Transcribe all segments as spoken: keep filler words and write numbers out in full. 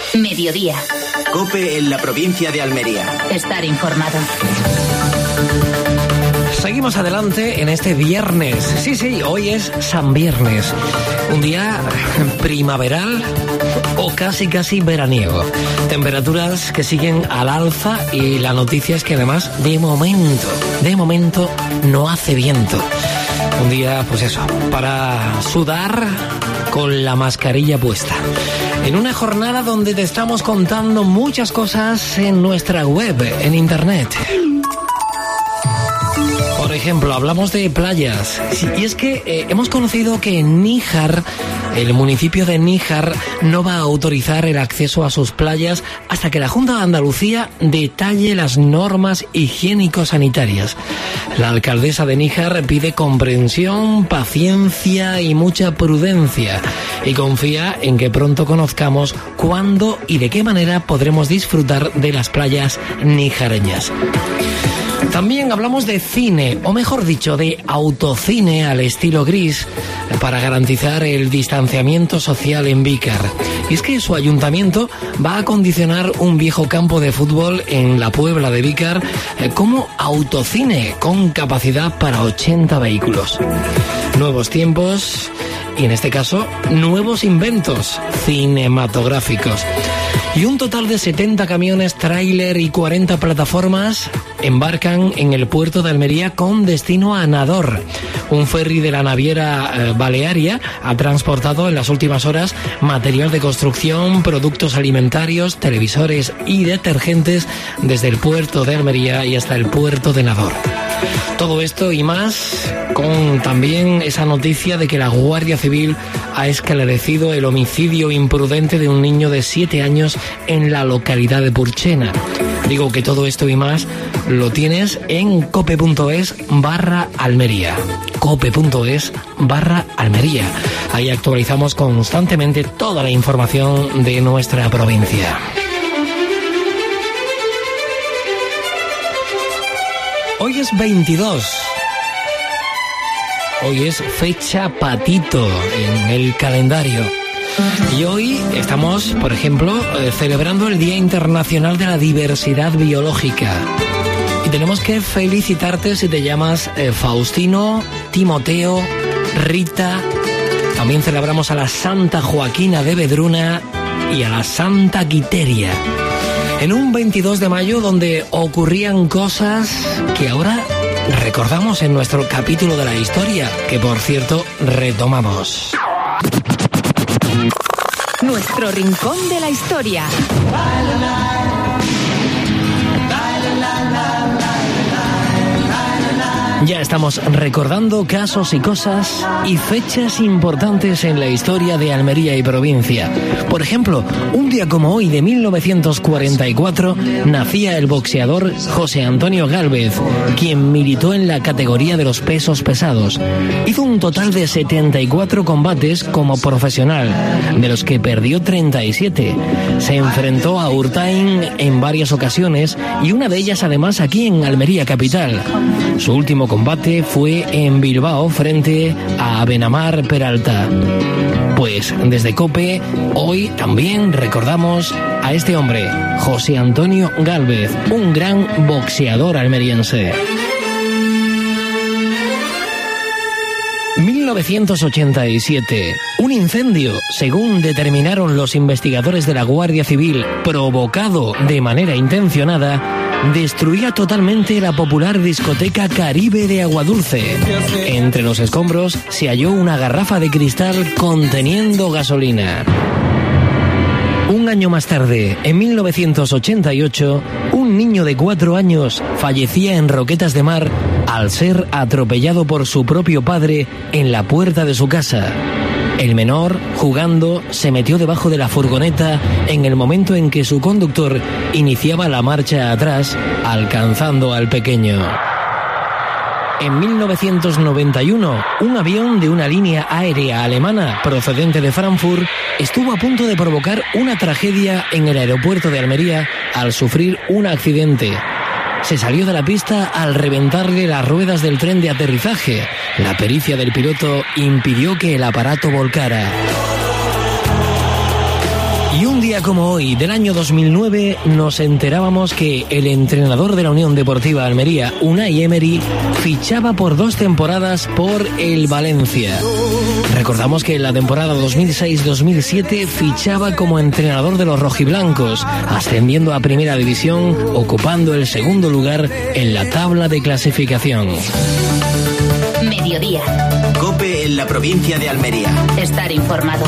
Mediodía. COPE en la provincia de Almería. Estar informado. Seguimos adelante en este viernes. Sí, sí, hoy es San Viernes. Un día primaveral o casi, casi veraniego. Temperaturas que siguen al alza y la noticia es que además, de momento, de momento, no hace viento. Un día, pues eso, para sudar con la mascarilla puesta. En una jornada donde te estamos contando muchas cosas en nuestra web, en internet. Por ejemplo, hablamos de playas. Y es que eh, hemos conocido que en Níjar, el municipio de Níjar, no va a autorizar el acceso a sus playas hasta que la Junta de Andalucía detalle las normas higiénico-sanitarias. La alcaldesa de Níjar pide comprensión, paciencia y mucha prudencia y confía en que pronto conozcamos cuándo y de qué manera podremos disfrutar de las playas nijareñas. También hablamos de cine, o mejor dicho, de autocine al estilo gris, para garantizar el distanciamiento social en Vícar. Y es que su ayuntamiento va a acondicionar un viejo campo de fútbol en la Puebla de Vícar eh, como autocine, con capacidad para ochenta vehículos. Nuevos tiempos y, en este caso, nuevos inventos cinematográficos. Y un total de setenta camiones tráiler y cuarenta plataformas embarcan en el puerto de Almería con destino a Nador. Un ferry de la naviera eh, Balearia ha transportado en las últimas horas material de construcción, productos alimentarios, televisores y detergentes desde el puerto de Almería y hasta el puerto de Nador. Todo esto y más con también esa noticia de que la Guardia Civil ha esclarecido el homicidio imprudente de un niño de siete años en la localidad de Purchena. Digo que todo esto y más lo tienes en cope.es barra Almería. cope.es barra Almería. Ahí actualizamos constantemente toda la información de nuestra provincia. Hoy es veintidós. Hoy es fecha patito en el calendario. Y hoy estamos, por ejemplo, eh, celebrando el Día Internacional de la Diversidad Biológica. Y tenemos que felicitarte si te llamas eh, Faustino, Timoteo, Rita. También celebramos a la Santa Joaquina de Vedruna y a la Santa Quiteria. En un veintidós de mayo donde ocurrían cosas que ahora recordamos en nuestro capítulo de la historia, que por cierto retomamos. Nuestro rincón de la historia. Ya estamos recordando casos y cosas y fechas importantes en la historia de Almería y provincia. Por ejemplo, un día como hoy de mil novecientos cuarenta y cuatro nacía el boxeador José Antonio Gálvez, quien militó en la categoría de los pesos pesados. Hizo un total de setenta y cuatro combates como profesional, de los que perdió treinta y siete. Se enfrentó a Urtain en varias ocasiones y una de ellas además aquí en Almería capital. Su último combate fue en Bilbao frente a Benamar Peralta. Pues desde COPE hoy también recordamos a este hombre, José Antonio Gálvez, un gran boxeador almeriense. mil novecientos ochenta y siete. Un incendio, según determinaron los investigadores de la Guardia Civil, provocado de manera intencionada, destruía totalmente la popular discoteca Caribe de Aguadulce. Entre los escombros se halló una garrafa de cristal conteniendo gasolina. Un año más tarde, en mil novecientos ochenta y ocho, un niño de cuatro años fallecía en Roquetas de Mar al ser atropellado por su propio padre en la puerta de su casa. El menor, jugando, se metió debajo de la furgoneta en el momento en que su conductor iniciaba la marcha atrás, alcanzando al pequeño. En mil novecientos noventa y uno, un avión de una línea aérea alemana procedente de Frankfurt estuvo a punto de provocar una tragedia en el aeropuerto de Almería al sufrir un accidente. Se salió de la pista al reventarle las ruedas del tren de aterrizaje. La pericia del piloto impidió que el aparato volcara. Y un día como hoy, del año dos mil nueve, nos enterábamos que el entrenador de la Unión Deportiva Almería, Unai Emery, fichaba por dos temporadas por el Valencia. Recordamos que en la temporada dos mil seis dos mil siete fichaba como entrenador de los rojiblancos, ascendiendo a Primera División, ocupando el segundo lugar en la tabla de clasificación. Mediodía. COPE en la provincia de Almería. Estar informado.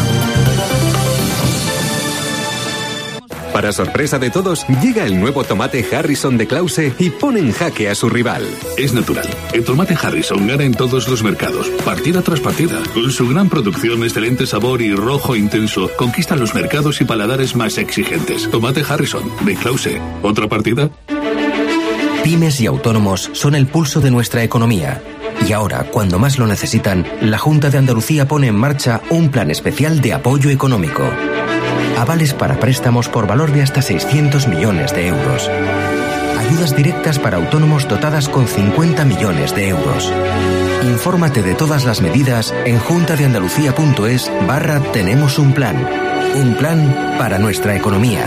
Para sorpresa de todos, llega el nuevo tomate Harrison de Klause y pone en jaque a su rival. Es natural. El tomate Harrison gana en todos los mercados, partida tras partida. Con su gran producción, excelente sabor y rojo intenso, conquista los mercados y paladares más exigentes. Tomate Harrison de Klause. ¿Otra partida? Pymes y autónomos son el pulso de nuestra economía. Y ahora, cuando más lo necesitan, la Junta de Andalucía pone en marcha un plan especial de apoyo económico. Avales para préstamos por valor de hasta seiscientos millones de euros. Ayudas directas para autónomos dotadas con cincuenta millones de euros. Infórmate de todas las medidas en juntadeandalucía.es barra tenemos un plan. Un plan para nuestra economía.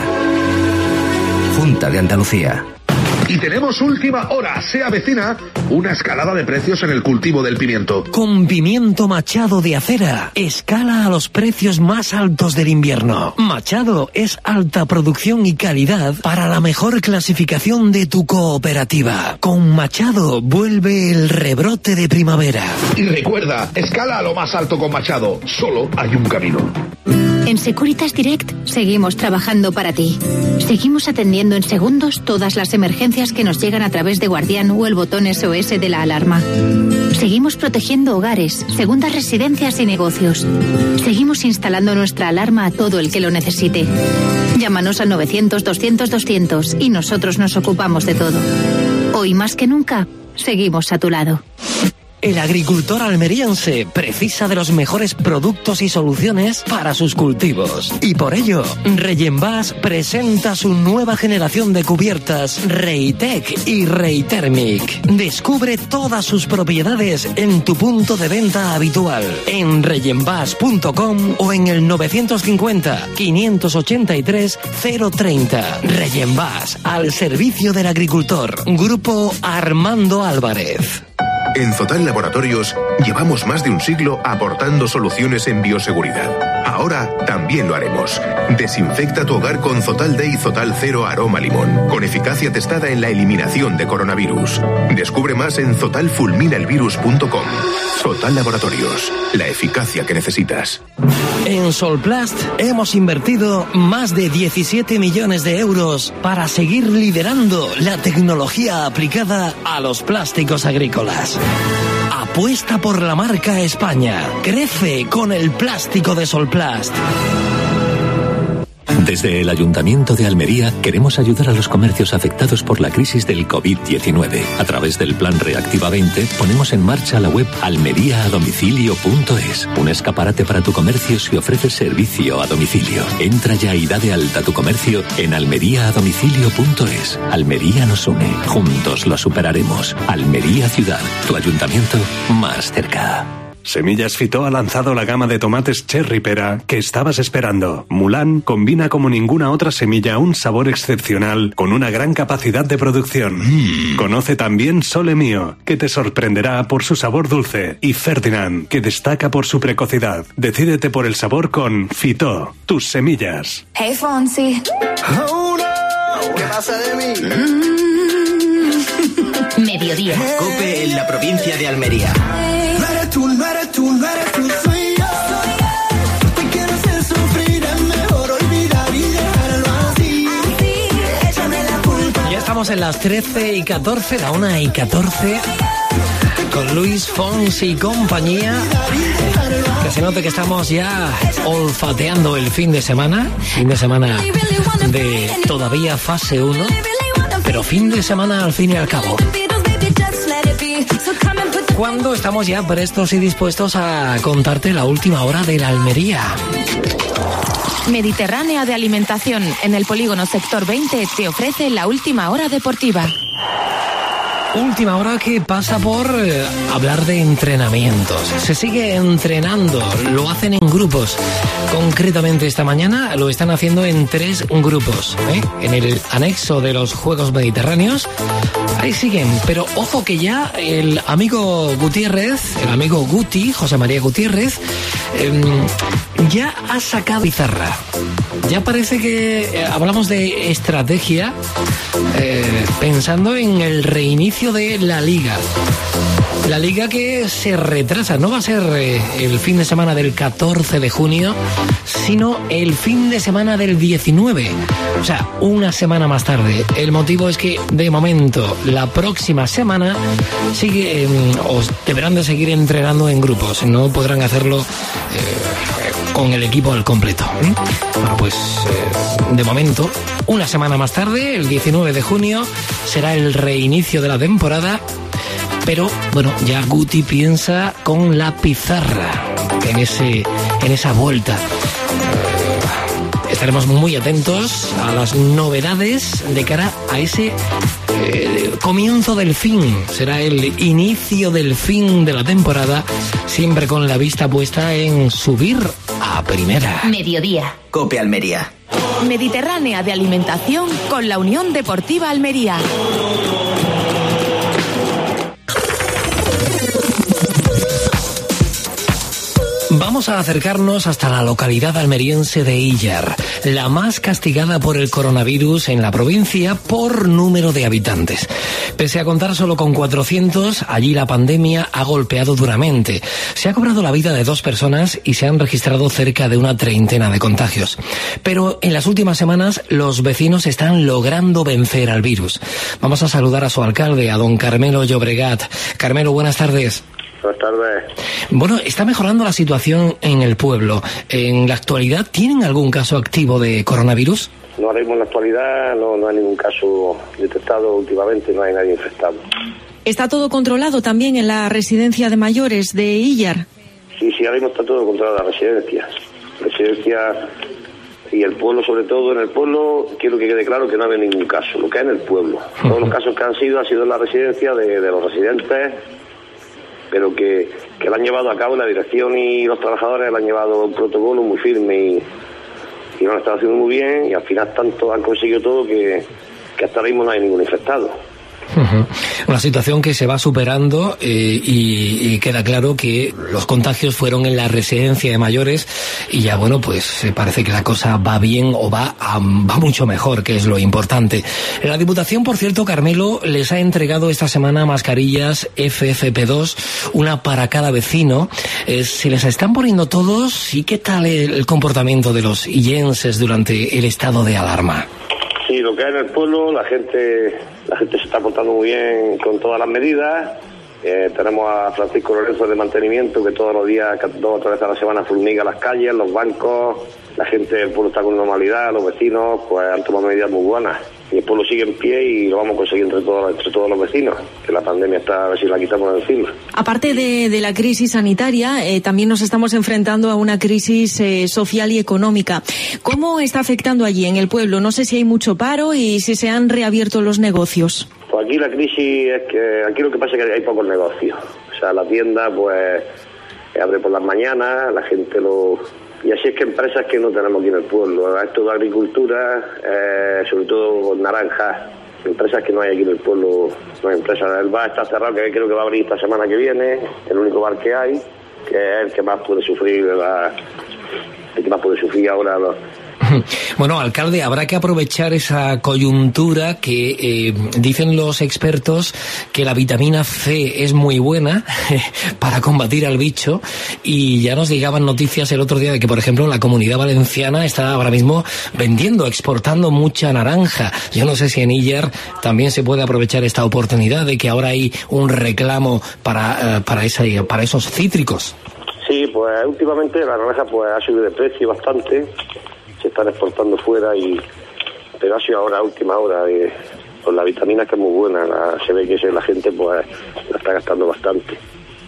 Junta de Andalucía. Y tenemos última hora. Se avecina una escalada de precios en el cultivo del pimiento. Con pimiento Machado de acera, escala a los precios más altos del invierno. Machado es alta producción y calidad para la mejor clasificación de tu cooperativa. Con Machado vuelve el rebrote de primavera. Y recuerda, escala a lo más alto con Machado. Solo hay un camino. En Securitas Direct seguimos trabajando para ti. Seguimos atendiendo en segundos todas las emergencias que nos llegan a través de Guardián o el botón S O S de la alarma. Seguimos protegiendo hogares, segundas residencias y negocios. Seguimos instalando nuestra alarma a todo el que lo necesite. Llámanos al novecientos doscientos doscientos y nosotros nos ocupamos de todo. Hoy más que nunca, seguimos a tu lado. El agricultor almeriense precisa de los mejores productos y soluciones para sus cultivos. Y por ello, Regenbas presenta su nueva generación de cubiertas Reitec y Reitermic. Descubre todas sus propiedades en tu punto de venta habitual, en regenbas punto com o en el novecientos cincuenta, quinientos ochenta y tres, cero treinta. Regenbas, al servicio del agricultor. Grupo Armando Álvarez. En Zotal Laboratorios llevamos más de un siglo aportando soluciones en bioseguridad. Ahora también lo haremos. Desinfecta tu hogar con Zotal Day Zotal Cero Aroma Limón, con eficacia testada en la eliminación de coronavirus. Descubre más en zotal fulmina el virus punto com. Zotal Laboratorios, la eficacia que necesitas. En Solplast hemos invertido más de diecisiete millones de euros para seguir liderando la tecnología aplicada a los plásticos agrícolas. Apuesta por la marca España. Crece con el plástico de Solplast. Desde el Ayuntamiento de Almería queremos ayudar a los comercios afectados por la crisis del covid diecinueve. A través del Plan Reactiva veinte ponemos en marcha la web almería a domicilio punto es, un escaparate para tu comercio si ofreces servicio a domicilio. Entra ya y da de alta tu comercio en almería a domicilio punto es. Almería nos une, juntos lo superaremos. Almería Ciudad, tu ayuntamiento más cerca. Semillas Fitó ha lanzado la gama de tomates Cherry Pera que estabas esperando. Mulan combina como ninguna otra semilla un sabor excepcional con una gran capacidad de producción. Mm. Conoce también Sole Mío, que te sorprenderá por su sabor dulce, y Ferdinand, que destaca por su precocidad. Decídete por el sabor con Fitó, tus semillas. Hey Fonsi. Oh no, ¿qué pasa de mí? Mm. Mediodía. COPE en la provincia de Almería. Tú, no eres tú, no eres tú, soy yo. Te quiero hacer sufrir, es mejor olvidar y dejarlo así. Así, échame la culpa. Ya estamos en las trece y catorce, la una y catorce, con Luis Fonsi y compañía. Que se note que estamos ya olfateando el fin de semana. Fin de semana de todavía fase uno, pero fin de semana al fin y al cabo. Cuando estamos ya prestos y dispuestos a contarte la última hora de la Almería. Mediterránea de Alimentación, en el polígono Sector veinte, te ofrece la última hora deportiva. Última hora que pasa por eh, hablar de entrenamientos. Se sigue entrenando, lo hacen en grupos. Concretamente esta mañana lo están haciendo en tres grupos, ¿eh? En el anexo de los Juegos Mediterráneos. Ahí siguen, pero ojo que ya el amigo Gutiérrez, el amigo Guti, José María Gutiérrez, eh, ya ha sacado pizarra. Ya parece que eh, hablamos de estrategia eh, pensando en el reinicio de la Liga. La Liga que se retrasa, no va a ser eh, el fin de semana del catorce de junio, sino el fin de semana del diecinueve, o sea, una semana más tarde. El motivo es que, de momento, la próxima semana sigue, eh, o deberán de seguir entrenando en grupos, no podrán hacerlo eh, con el equipo al completo. ¿eh? Bueno, pues, eh, de momento, una semana más tarde, el diecinueve de junio, será el reinicio de la temporada. Pero, bueno, ya Guti piensa con la pizarra en, ese, en esa vuelta. Estaremos muy atentos a las novedades de cara a ese eh, comienzo del fin. Será el inicio del fin de la temporada, siempre con la vista puesta en subir a primera. Mediodía. COPE Almería. Mediterránea de alimentación con la Unión Deportiva Almería. Vamos a acercarnos hasta la localidad almeriense de Illar, la más castigada por el coronavirus en la provincia por número de habitantes. Pese a contar solo con cuatrocientos, allí la pandemia ha golpeado duramente. Se ha cobrado la vida de dos personas y se han registrado cerca de una treintena de contagios. Pero en las últimas semanas los vecinos están logrando vencer al virus. Vamos a saludar a su alcalde, a don Carmelo Llobregat. Carmelo, buenas tardes. Buenas tardes. Bueno, está mejorando la situación en el pueblo. En la actualidad, ¿tienen algún caso activo de coronavirus? No, ahora mismo en la actualidad no, no hay ningún caso detectado últimamente, no hay nadie infectado. ¿Está todo controlado también en la residencia de mayores de Illar? Sí, sí, ahora mismo está todo controlado en la residencia. Residencia y el pueblo, sobre todo en el pueblo, quiero que quede claro que no ha habido ningún caso, lo que hay en el pueblo. Todos los casos que han sido, han sido en la residencia de, de los residentes, pero que, que lo han llevado a cabo la dirección y los trabajadores, lo han llevado un protocolo muy firme y, y lo han estado haciendo muy bien, y al final tanto han conseguido todo que, que hasta ahora mismo no hay ningún infectado. Uh-huh. Una situación que se va superando eh, y, y queda claro que los contagios fueron en la residencia de mayores y ya, bueno, pues eh, parece que la cosa va bien o va, a, va mucho mejor, que es lo importante. La Diputación, por cierto, Carmelo, les ha entregado esta semana mascarillas F F P dos, una para cada vecino. Eh, se les están poniendo todos, ¿y qué tal el, el comportamiento de los illenses durante el estado de alarma? Sí, lo que hay en el pueblo, la gente la gente se está portando muy bien con todas las medidas. Eh, tenemos a Francisco Lorenzo de mantenimiento, que todos los días, dos o tres veces a la semana, fumiga las calles, los bancos. La gente del pueblo está con normalidad, los vecinos pues han tomado medidas muy buenas. Y el pueblo sigue en pie y lo vamos a conseguir entre todos, entre todos los vecinos, que la pandemia está, a ver si la quitamos de encima. Aparte de, de la crisis sanitaria, eh, también nos estamos enfrentando a una crisis eh, social y económica. ¿Cómo está afectando allí en el pueblo? No sé si hay mucho paro y si se han reabierto los negocios. Pues aquí la crisis es que, aquí lo que pasa es que hay pocos negocios. O sea, la tienda pues abre por las mañanas, la gente lo... Y así es que empresas que no tenemos aquí en el pueblo. Esto de agricultura, eh, sobre todo naranjas, empresas que no hay aquí en el pueblo, no hay empresas. El bar está cerrado, que creo que va a abrir esta semana que viene, el único bar que hay, que es el que más puede sufrir, la, el que más puede sufrir ahora los... Bueno, alcalde, habrá que aprovechar esa coyuntura que eh, dicen los expertos que la vitamina C es muy buena para combatir al bicho, y ya nos llegaban noticias el otro día de que, por ejemplo, la Comunidad Valenciana está ahora mismo vendiendo, exportando mucha naranja. Yo no sé si en Illar también se puede aprovechar esta oportunidad de que ahora hay un reclamo para, uh, para, esa, para esos cítricos. Sí, pues últimamente la naranja pues ha subido de precio bastante. Se están exportando fuera, y pero ha sido ahora a última hora eh, con la vitamina, que es muy buena, la, se ve que la gente pues la está gastando bastante,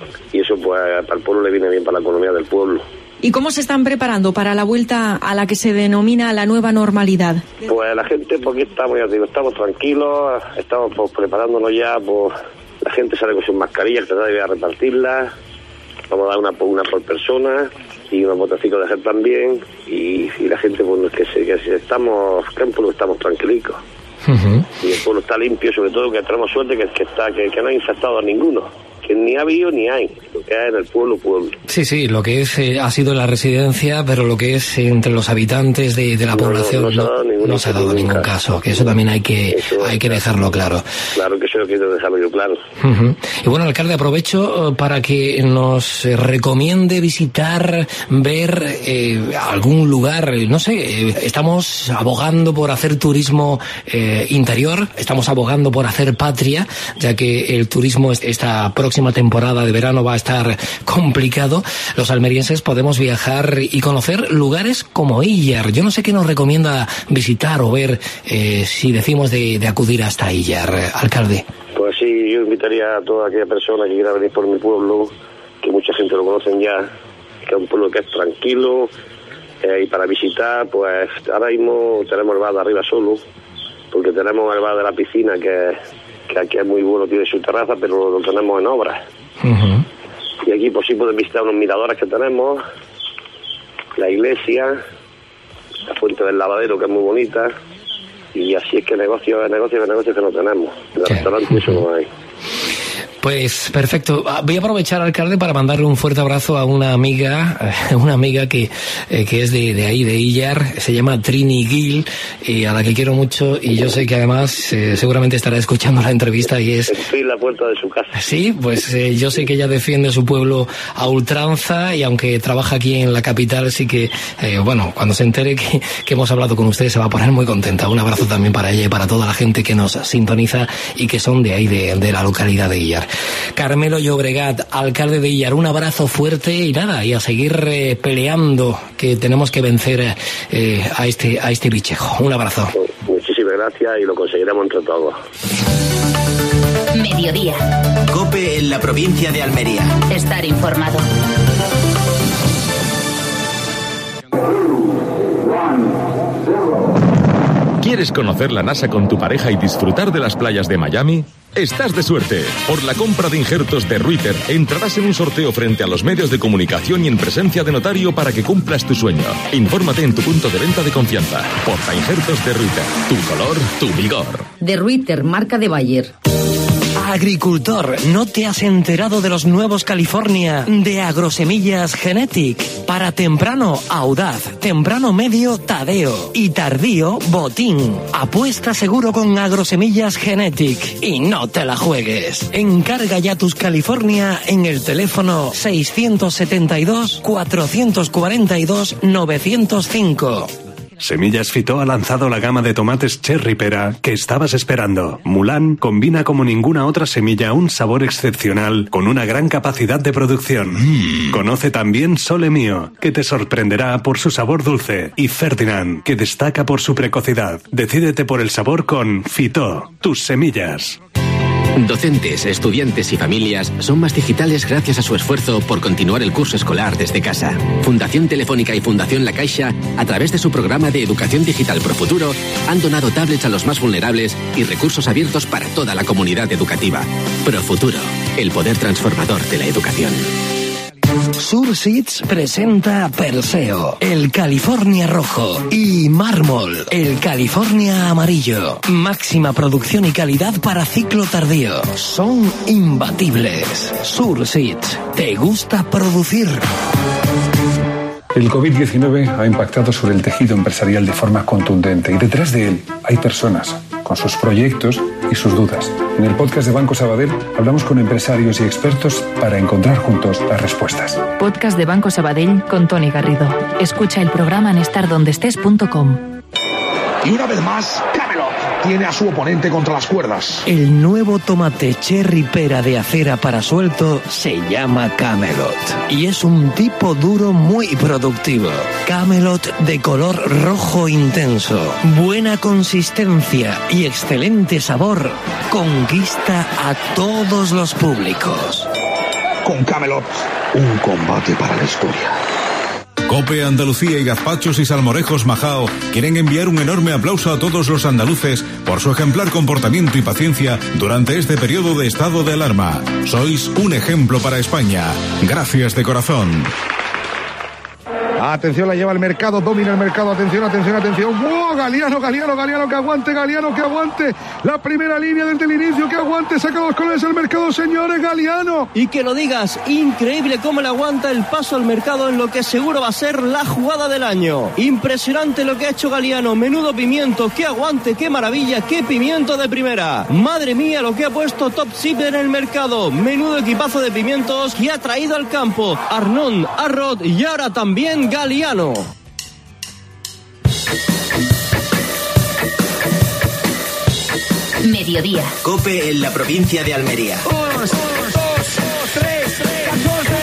y eso pues para el pueblo le viene bien, para la economía del pueblo. ¿Y cómo se están preparando para la vuelta a la que se denomina la nueva normalidad? Pues la gente, porque estamos, ya digo, estamos tranquilos, estamos pues, preparándonos ya pues, la gente sale con sus mascarillas, tratar de repartirlas, vamos a dar una, una por persona y unos botecitos de gel también, y, y la gente, pues, que, se, que si estamos, que en pueblo estamos tranquilicos. Uh-huh. Y el pueblo está limpio, sobre todo que tenemos suerte que, que, está, que, que no ha infectado a ninguno. Que ni ha habido ni hay, lo que hay en el pueblo, pueblo. Sí, sí, lo que es eh, ha sido la residencia, pero lo que es entre los habitantes de, de la no, población no, no, no, no, no se ha dado ningún caso. caso, que eso también hay que eso, hay que dejarlo claro. Claro que eso quiero dejarlo yo claro. Uh-huh. Y bueno, alcalde, aprovecho para que nos recomiende visitar, ver eh, algún lugar, no sé, eh, estamos abogando por hacer turismo eh, interior, estamos abogando por hacer patria, ya que el turismo está próximo temporada de verano va a estar complicado. Los almerienses podemos viajar y conocer lugares como Illar. Yo no sé qué nos recomienda visitar o ver eh, si decimos de, de acudir hasta Illar, alcalde. Pues sí, yo invitaría a toda aquella persona que quiera venir por mi pueblo, que mucha gente lo conocen ya, que es un pueblo que es tranquilo, eh, y para visitar, pues ahora mismo tenemos el bar de arriba solo, porque tenemos el bar de la piscina que que aquí es muy bueno, tiene su terraza, pero lo tenemos en obras. Uh-huh. Y aquí pues sí pueden visitar unos miradores que tenemos, la iglesia, la fuente del lavadero, que es muy bonita, y así es que negocios, negocios, negocios que no tenemos. En el restaurante uh-huh. eso no hay. Pues perfecto. Voy a aprovechar, alcalde, para mandarle un fuerte abrazo a una amiga, una amiga que, eh, que es de, de ahí, de Illar, se llama Trini Gil, y a la que quiero mucho, y yo sé que además eh, seguramente estará escuchando la entrevista y es... Estoy en la puerta de su casa. Sí, pues eh, yo sé que ella defiende su pueblo a ultranza, y aunque trabaja aquí en la capital, sí que, eh, bueno, cuando se entere que, que hemos hablado con usted se va a poner muy contenta. Un abrazo también para ella y para toda la gente que nos sintoniza y que son de ahí, de, de la localidad de Illar. Carmelo Llobregat, alcalde de Illar, un abrazo fuerte y nada, y a seguir eh, peleando, que tenemos que vencer eh, a este a este bichejo. Un abrazo. Muchísimas gracias y lo conseguiremos entre todos. Mediodía. COPE en la provincia de Almería. Estar informado. ¿Quieres conocer la NASA con tu pareja y disfrutar de las playas de Miami? Estás de suerte. Por la compra de injertos de Ruiter entrarás en un sorteo frente a los medios de comunicación y en presencia de notario para que cumplas tu sueño. Infórmate en tu punto de venta de confianza. Porta injertos de Ruiter. Tu color, tu vigor. De Ruiter, marca de Bayer. Agricultor, ¿no te has enterado de los nuevos California de Agrosemillas Genetic? Para temprano, Audaz, temprano medio, Tadeo y tardío, Botín. Apuesta seguro con Agrosemillas Genetic y no te la juegues. Encarga ya tus California en el teléfono seiscientos setenta y dos, cuatrocientos cuarenta y dos, novecientos cinco. Semillas Fito ha lanzado la gama de tomates cherry pera que estabas esperando. Mulan combina como ninguna otra semilla un sabor excepcional con una gran capacidad de producción. Mm. Conoce también Sole Mío, que te sorprenderá por su sabor dulce, y Ferdinand, que destaca por su precocidad. Decídete por el sabor con Fito, tus semillas. Docentes, estudiantes y familias son más digitales gracias a su esfuerzo por continuar el curso escolar desde casa. Fundación Telefónica y Fundación La Caixa, a través de su programa de Educación Digital Pro Futuro, han donado tablets a los más vulnerables y recursos abiertos para toda la comunidad educativa. Pro Futuro, el poder transformador de la educación. Surseeds presenta Perseo, el California rojo, y Mármol, el California amarillo. Máxima producción y calidad para ciclo tardío. Son imbatibles. Surseeds, ¿te gusta producir? El COVID diecinueve ha impactado sobre el tejido empresarial de forma contundente y detrás de él hay personas con sus proyectos y sus dudas. En el podcast de Banco Sabadell hablamos con empresarios y expertos para encontrar juntos las respuestas. Podcast de Banco Sabadell con Tony Garrido. Escucha el programa en estar donde estés punto com. Y una vez más, Camelot tiene a su oponente contra las cuerdas. El nuevo tomate cherry pera de acera para suelto se llama Camelot y es un tipo duro muy productivo. Camelot de color rojo intenso, buena consistencia y excelente sabor, conquista a todos los públicos. Con Camelot, un combate para la historia. COPE Andalucía y Gazpachos y Salmorejos Majao quieren enviar un enorme aplauso a todos los andaluces por su ejemplar comportamiento y paciencia durante este periodo de estado de alarma. Sois un ejemplo para España. Gracias de corazón. Atención, la lleva el mercado, domina el mercado, atención, atención, atención. ¡Wow! Galiano, Galiano, Galiano, que aguante, Galiano, que aguante. La primera línea desde el inicio, que aguante, saca los colores el mercado, señores, Galiano. Y que lo digas, increíble cómo le aguanta el paso al mercado en lo que seguro va a ser la jugada del año. Impresionante lo que ha hecho Galiano, menudo pimiento, qué aguante, qué maravilla, qué pimiento de primera. Madre mía lo que ha puesto Top Sip en el mercado, menudo equipazo de pimientos que ha traído al campo. Arnón, Arrod y ahora también Galiano. Mediodía. COPE en la provincia de Almería. Uno, dos, dos, tres, catorce.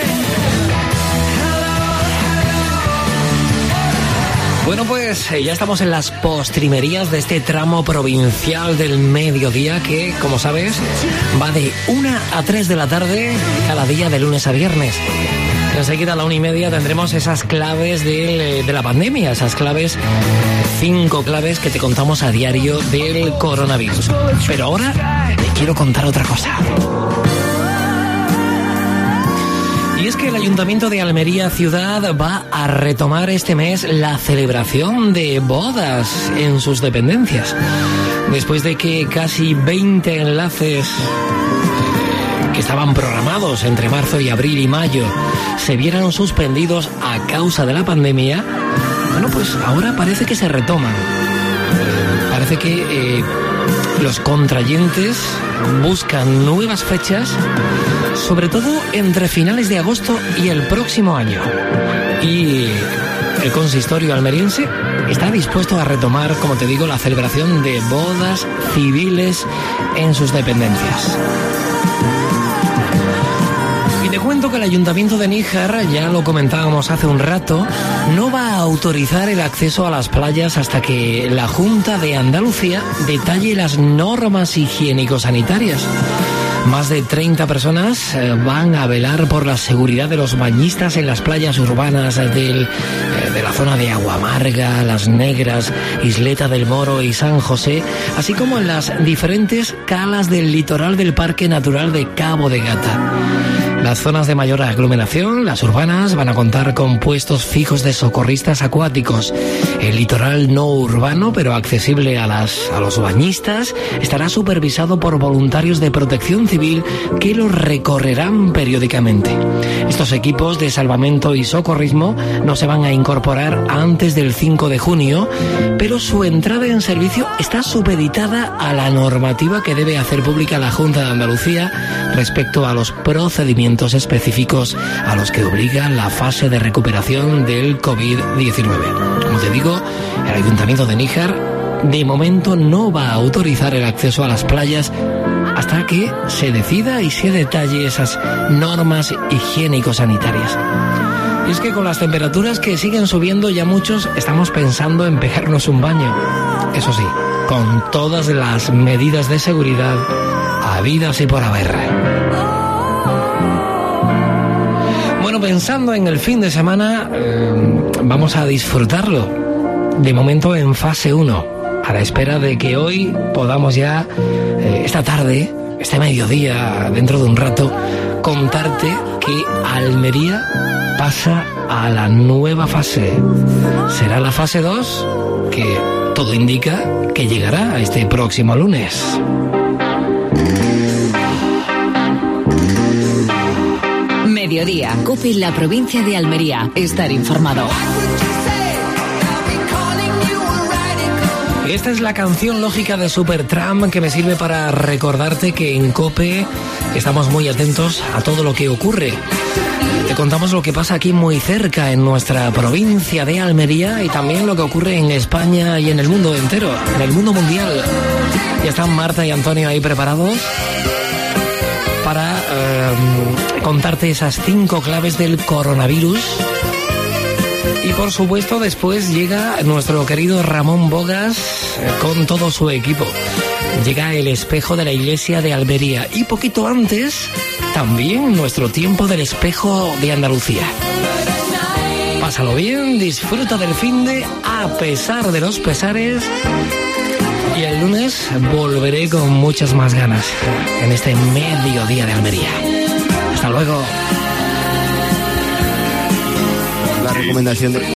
Bueno, pues eh, ya estamos en las postrimerías de este tramo provincial del mediodía que, como sabes, va de una a tres de la tarde cada día de lunes a viernes. Enseguida a la una y media tendremos esas claves de, de la pandemia, esas claves, cinco claves que te contamos a diario del coronavirus. Pero ahora te quiero contar otra cosa. Y es que el Ayuntamiento de Almería Ciudad va a retomar este mes la celebración de bodas en sus dependencias. Después de que casi veinte enlaces que estaban programados entre marzo y abril y mayo se vieran suspendidos a causa de la pandemia, bueno, pues ahora parece que se retoman. Parece que eh, los contrayentes buscan nuevas fechas, sobre todo entre finales de agosto y el próximo año. Y el consistorio almeriense está dispuesto a retomar, como te digo, la celebración de bodas civiles en sus dependencias. Y te cuento que el Ayuntamiento de Níjar, ya lo comentábamos hace un rato, no va a autorizar el acceso a las playas hasta que la Junta de Andalucía detalle las normas higiénico-sanitarias. Más de treinta personas van a velar por la seguridad de los bañistas en las playas urbanas del, de la zona de Aguamarga, Las Negras, Isleta del Moro y San José, así como en las diferentes calas del litoral del Parque Natural de Cabo de Gata. Las zonas de mayor aglomeración, las urbanas, van a contar con puestos fijos de socorristas acuáticos. El litoral no urbano, pero accesible a, las, a los bañistas, estará supervisado por voluntarios de protección civil que los recorrerán periódicamente. Estos equipos de salvamento y socorrismo no se van a incorporar antes del cinco de junio, pero su entrada en servicio está supeditada a la normativa que debe hacer pública la Junta de Andalucía respecto a los procedimientos específicos a los que obliga la fase de recuperación del covid diecinueve. Como te digo, el Ayuntamiento de Níjar de momento no va a autorizar el acceso a las playas hasta que se decida y se detalle esas normas higiénico-sanitarias. Y es que con las temperaturas que siguen subiendo ya muchos estamos pensando en pegarnos un baño. Eso sí, con todas las medidas de seguridad habidas y por haber. Bueno, pensando en el fin de semana, eh, vamos a disfrutarlo. De momento en fase uno, a la espera de que hoy podamos ya, eh, esta tarde, este mediodía, dentro de un rato, contarte que Almería pasa a la nueva fase. Será la fase dos, que todo indica que llegará a este próximo lunes. Mediodía. COPE en la provincia de Almería. Estar informado. Esta es la canción lógica de Supertramp que me sirve para recordarte que en COPE estamos muy atentos a todo lo que ocurre. Te contamos lo que pasa aquí muy cerca en nuestra provincia de Almería y también lo que ocurre en España y en el mundo entero, en el mundo mundial. Ya están Marta y Antonio ahí preparados para eh, contarte esas cinco claves del coronavirus. Y por supuesto después llega nuestro querido Ramón Bogas eh, con todo su equipo. Llega el espejo de la iglesia de Almería y poquito antes también nuestro tiempo del espejo de Andalucía. pásalo bien, disfruta del finde a pesar de los pesares. Y el lunes volveré con muchas más ganas en este mediodía de Almería. Hasta luego. La recomendación de...